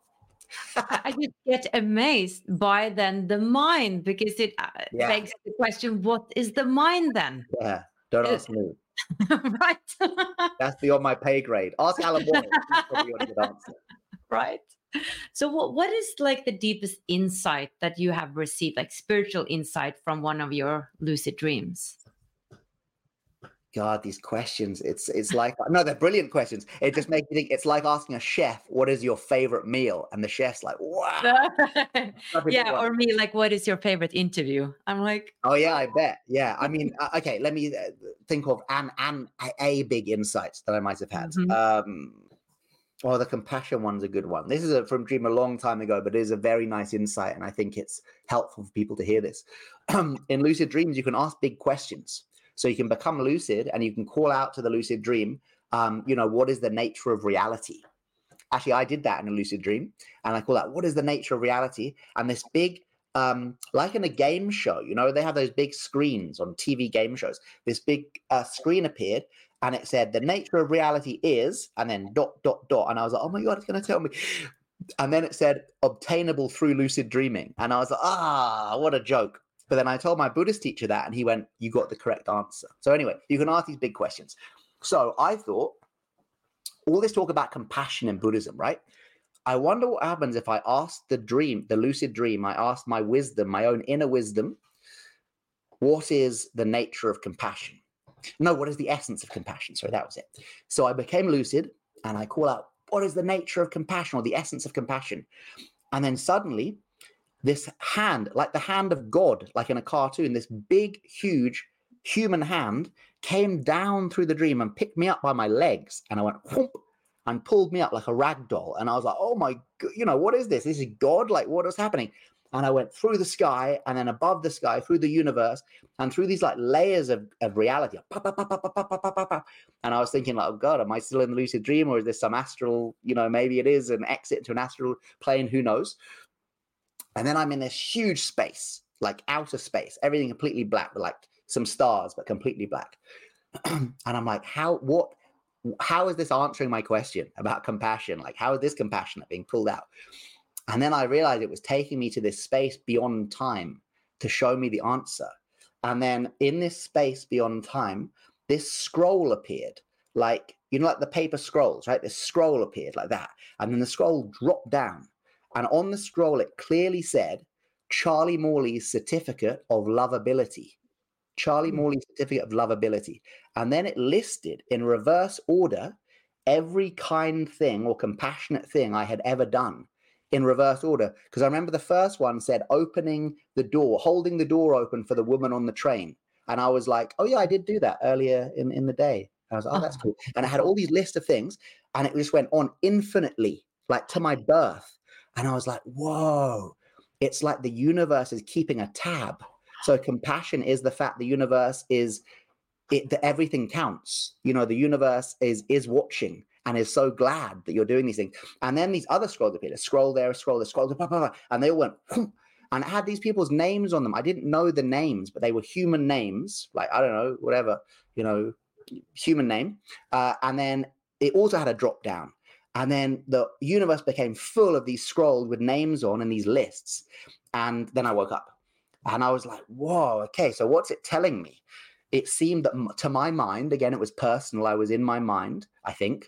I just get amazed by then the mind, because it uh, Yeah. begs the question, what is the mind then? Yeah, don't ask me. Right. That's beyond my pay grade. Ask Alan Boyle. He's probably got a good answer. Right. So what, what is like the deepest insight that you have received, like spiritual insight from one of your lucid dreams? God, these questions, it's it's like, no, they're brilliant questions. It just makes me think, it's like asking a chef, what is your favorite meal? And the chef's like, wow. Yeah, or me, like, what is your favorite interview? I'm like, oh yeah, I bet. Yeah, I mean, uh, okay, let me uh, think of an, an, a big insight that I might have had. Mm-hmm. Um, well, the compassion one's a good one. This is a, from Dream a long time ago, but it is a very nice insight. And I think it's helpful for people to hear this. In lucid dreams, you can ask big questions. So you can become lucid and you can call out to the lucid dream, um, you know, what is the nature of reality? Actually, I did that in a lucid dream, and I call out, what is the nature of reality? And this big, um, like in a game show, you know, they have those big screens on T V game shows. This big uh, screen appeared and it said, the nature of reality is, and then dot, dot, dot. And I was like, oh my God, it's going to tell me. And then it said, obtainable through lucid dreaming. And I was like, ah, what a joke. But then I told my Buddhist teacher that, and he went, you got the correct answer. So anyway, you can ask these big questions. So I thought, all this talk about compassion in Buddhism, right? I wonder what happens if I asked the dream, the lucid dream, I asked my wisdom, my own inner wisdom, what is the nature of compassion? No, what is the essence of compassion? Sorry, that was it. So I became lucid, and I call out, what is the nature of compassion, or the essence of compassion? And then suddenly, this hand, like the hand of God, like in a cartoon, this big, huge human hand came down through the dream and picked me up by my legs. And I went, whoop, and pulled me up like a rag doll. And I was like, oh my, you know, what is this? This is God? Like, what is happening? And I went through the sky, and then above the sky, through the universe, and through these like layers of, of reality. And I was thinking like, oh God, am I still in the lucid dream? Or is this some astral, you know, maybe it is an exit into an astral plane, who knows? And then I'm in this huge space, like outer space, everything completely black, with like some stars, but completely black. And I'm like, how, what, how is this answering my question about compassion? Like, how is this compassionate being pulled out? And then I realized it was taking me to this space beyond time to show me the answer. And then in this space beyond time, this scroll appeared, like, you know, like the paper scrolls, right? This scroll appeared like that. And then the scroll dropped down. And on the scroll, it clearly said, Charlie Morley's certificate of lovability. Charlie Morley's certificate of lovability. And then it listed in reverse order every kind thing or compassionate thing I had ever done in reverse order. Because I remember the first one said opening the door, holding the door open for the woman on the train. And I was like, oh yeah, I did do that earlier in, in the day. I was like, oh, that's cool. And I had all these lists of things, and it just went on infinitely, like to my birth. And I was like, whoa, it's like the universe is keeping a tab. So compassion is the fact the universe is, it, that everything counts. You know, the universe is is watching and is so glad that you're doing these things. And then these other scrolls appeared, a scroll there, a scroll there, a scroll there, blah, blah, blah, and they all went, whoom, and it had these people's names on them. I didn't know the names, but they were human names, like, I don't know, whatever, you know, human name. Uh, and then it also had a drop down. And then the universe became full of these scrolls with names on and these lists. And then I woke up and I was like, whoa, okay, so what's it telling me? It seemed that to my mind, again, it was personal. I was in my mind, I think.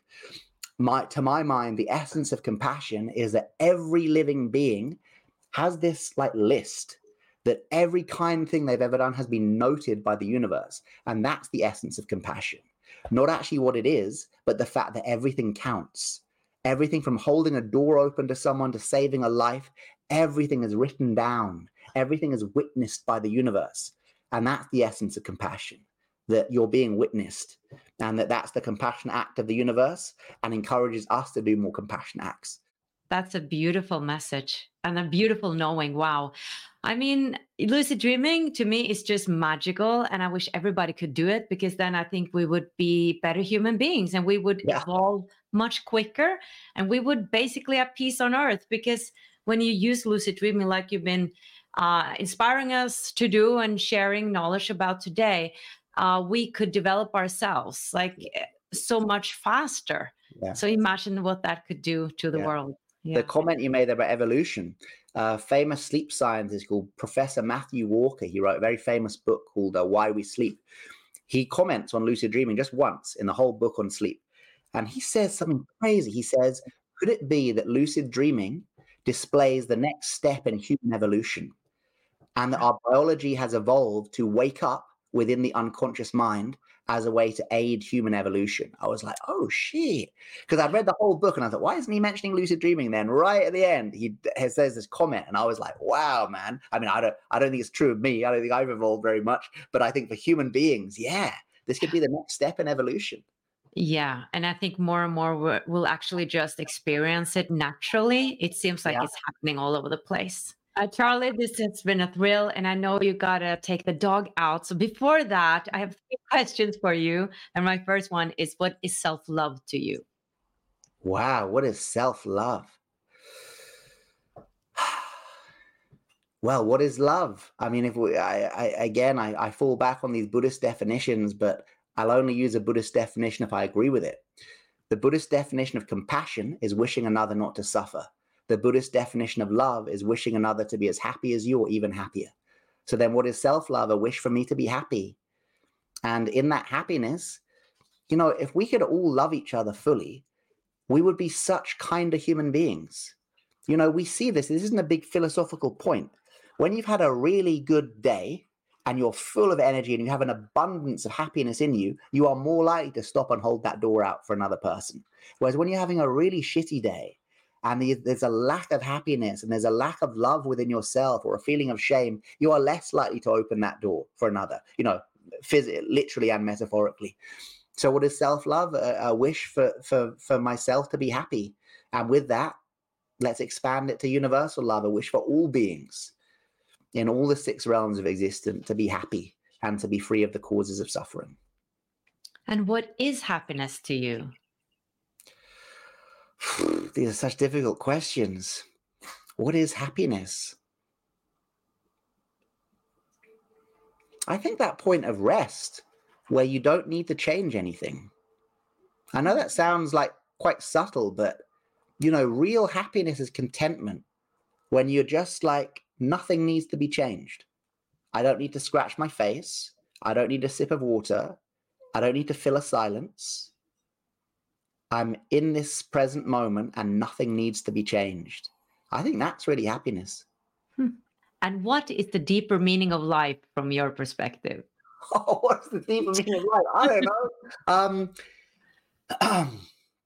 My, to my mind, the essence of compassion is that every living being has this like list that every kind thing they've ever done has been noted by the universe. And that's the essence of compassion. Not actually what it is, but the fact that everything counts. Everything from holding a door open to someone to saving a life, everything is written down. Everything is witnessed by the universe. And that's the essence of compassion, that you're being witnessed, and that that's the compassion act of the universe and encourages us to do more compassion acts. That's a beautiful message and a beautiful knowing. Wow. I mean, lucid dreaming to me is just magical. And I wish everybody could do it, because then I think we would be better human beings and we would Yeah. evolve much quicker, and we would basically have peace on earth. Because when you use lucid dreaming, like you've been uh, inspiring us to do and sharing knowledge about today, uh, we could develop ourselves like so much faster. Yeah. So imagine what that could do to the Yeah. world. Yeah. The comment you made about evolution, uh, famous sleep scientist called Professor Matthew Walker, he wrote a very famous book called uh, Why We Sleep. He comments on lucid dreaming just once in the whole book on sleep. And he says something crazy. He says, could it be that lucid dreaming displays the next step in human evolution, and that our biology has evolved to wake up within the unconscious mind as a way to aid human evolution? I was like, oh shit. Because I'd read the whole book and I thought, why isn't he mentioning lucid dreaming? Then right at the end, he says this comment, and I was like, wow, man. I mean, I don't, I don't think it's true of me. I don't think I've evolved very much, but I think for human beings, yeah, this could be the next step in evolution. Yeah. And I think more and more we're- we'll actually just experience it naturally. It seems like Yeah. it's happening all over the place. Uh, Charlie, this has been a thrill, and I know you got to take the dog out. So before that, I have three questions for you. And my first one is, what is self-love to you? Wow, what is self-love? Well, what is love? I mean, if we, I, I again, I, I fall back on these Buddhist definitions, but I'll only use a Buddhist definition if I agree with it. The Buddhist definition of compassion is wishing another not to suffer. The Buddhist definition of love is wishing another to be as happy as you or even happier. So then what is self-love? A wish for me to be happy. And in that happiness, you know, if we could all love each other fully, we would be such kinder human beings. You know, we see this. This isn't a big philosophical point. When you've had a really good day and you're full of energy and you have an abundance of happiness in you, you are more likely to stop and hold that door out for another person. Whereas when you're having a really shitty day and there's a lack of happiness and there's a lack of love within yourself or a feeling of shame, you are less likely to open that door for another, you know, physically, literally and metaphorically. So what is self-love? A, a wish for, for, for myself to be happy. And with that, let's expand it to universal love, a wish for all beings in all the six realms of existence to be happy and to be free of the causes of suffering. And what is happiness to you? These are such difficult questions. What is happiness? I think that point of rest where you don't need to change anything. I know that sounds like quite subtle, but you know, real happiness is contentment when you're just like, nothing needs to be changed. I don't need to scratch my face. I don't need a sip of water. I don't need to fill a silence. I'm in this present moment and nothing needs to be changed. I think that's really happiness. Hmm. And what is the deeper meaning of life from your perspective? Oh, what's the deeper meaning of life? I don't know. Um, um,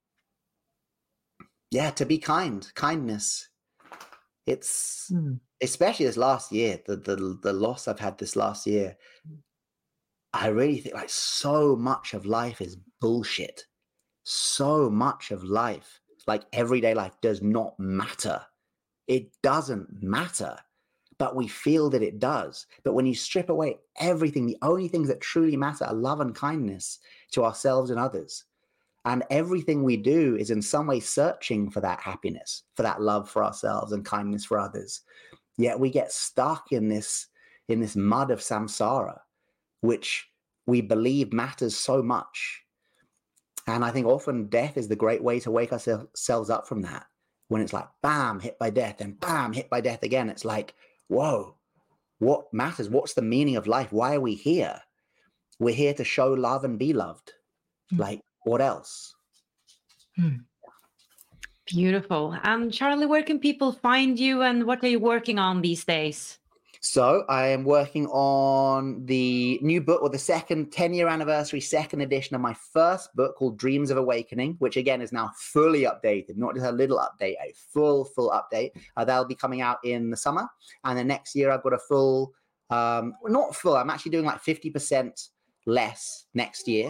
yeah, to be kind, kindness. It's hmm. especially this last year, the, the the loss I've had this last year. I really think like so much of life is bullshit. So much of life, like everyday life, does not matter. It doesn't matter, but we feel that it does. But when you strip away everything, the only things that truly matter are love and kindness to ourselves and others. And everything we do is in some way searching for that happiness, for that love for ourselves and kindness for others. Yet we get stuck in this, in this mud of samsara, which we believe matters so much. And I think often death is the great way to wake ourselves up from that. When it's like, bam, hit by death, and bam, hit by death again. It's like, whoa, what matters? What's the meaning of life? Why are we here? We're here to show love and be loved. Mm. Like, what else? Mm. Beautiful. Um, Charlie, where can people find you and what are you working on these days? So I am working on the new book, or the second ten-year anniversary, second edition of my first book called Dreams of Awakening, which again is now fully updated, not just a little update, a full, full update. Uh, that'll be coming out in the summer. And then next year I've got a full, um, not full, I'm actually doing like fifty percent less next year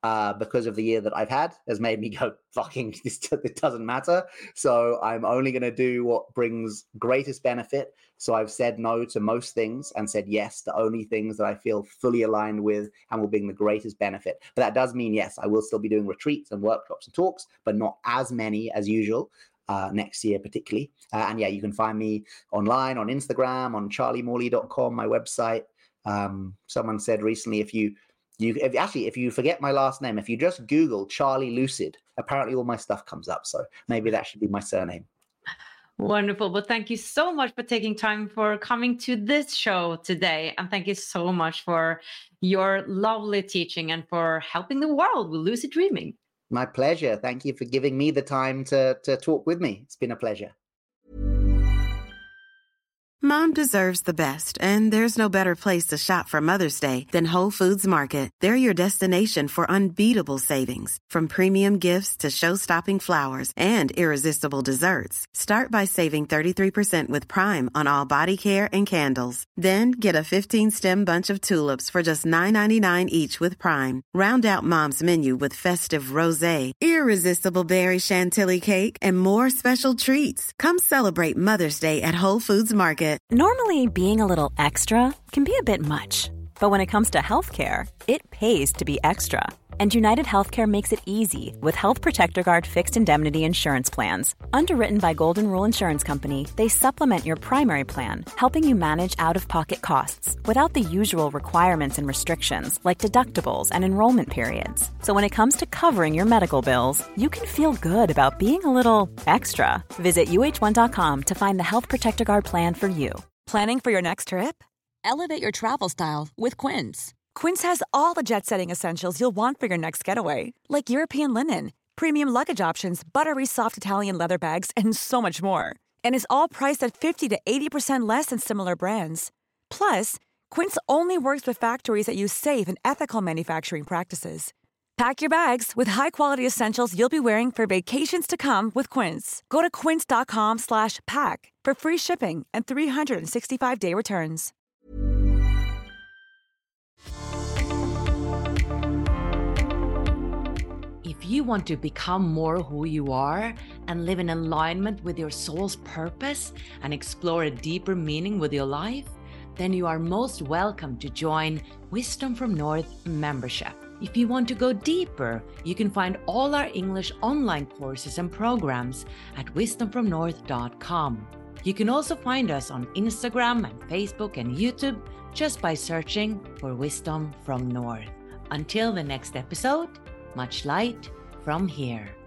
uh, because of the year that I've had has made me go, fucking, this it doesn't matter. So I'm only going to do what brings greatest benefit. So I've said no to most things and said yes to only things that I feel fully aligned with and will bring the greatest benefit. But that does mean, yes, I will still be doing retreats and workshops and talks, but not as many as usual. Uh, next year, particularly. Uh, and yeah, you can find me online on Instagram, on charlie morley dot com, my website. Um, someone said recently, if you, you if, actually, if you forget my last name, if you just Google Charlie Lucid, apparently all my stuff comes up. So maybe that should be my surname. Wonderful. Well, thank you so much for taking time for coming to this show today. And thank you so much for your lovely teaching and for helping the world with lucid dreaming. My pleasure. Thank you for giving me the time to, to talk with me. It's been a pleasure. Mom deserves the best, and there's no better place to shop for Mother's Day than Whole Foods Market. They're your destination for unbeatable savings, from premium gifts to show-stopping flowers and irresistible desserts. Start by saving thirty-three percent with Prime on all body care and candles. Then get a fifteen-stem bunch of tulips for just nine ninety-nine each with Prime. Round out Mom's menu with festive rosé, irresistible berry chantilly cake, and more special treats. Come celebrate Mother's Day at Whole Foods Market. Normally, being a little extra can be a bit much, but when it comes to healthcare, it pays to be extra. And United Healthcare makes it easy with Health Protector Guard fixed indemnity insurance plans. Underwritten by Golden Rule Insurance Company, they supplement your primary plan, helping you manage out-of-pocket costs without the usual requirements and restrictions like deductibles and enrollment periods. So when it comes to covering your medical bills, you can feel good about being a little extra. Visit U H one dot com to find the Health Protector Guard plan for you. Planning for your next trip? Elevate your travel style with Quince. Quince has all the jet-setting essentials you'll want for your next getaway, like European linen, premium luggage options, buttery soft Italian leather bags, and so much more. And is all priced at fifty to eighty percent less than similar brands. Plus, Quince only works with factories that use safe and ethical manufacturing practices. Pack your bags with high-quality essentials you'll be wearing for vacations to come with Quince. Go to quince.com slash pack for free shipping and three sixty-five day returns. If you want to become more who you are and live in alignment with your soul's purpose and explore a deeper meaning with your life, then you are most welcome to join Wisdom from North membership. If you want to go deeper, you can find all our English online courses and programs at wisdom from north dot com. You can also find us on Instagram and Facebook and YouTube just by searching for Wisdom from North. Until the next episode, much light from here.